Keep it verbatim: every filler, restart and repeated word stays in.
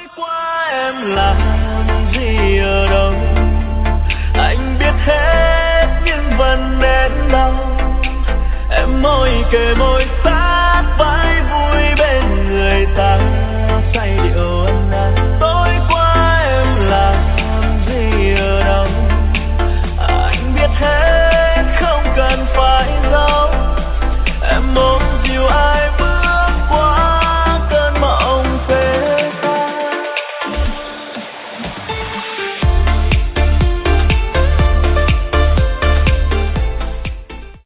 qua em làm gì ở đâu, anh biết hết nhưng vẫn đến đau. Em môi kề môi sát vai vui bên người ta.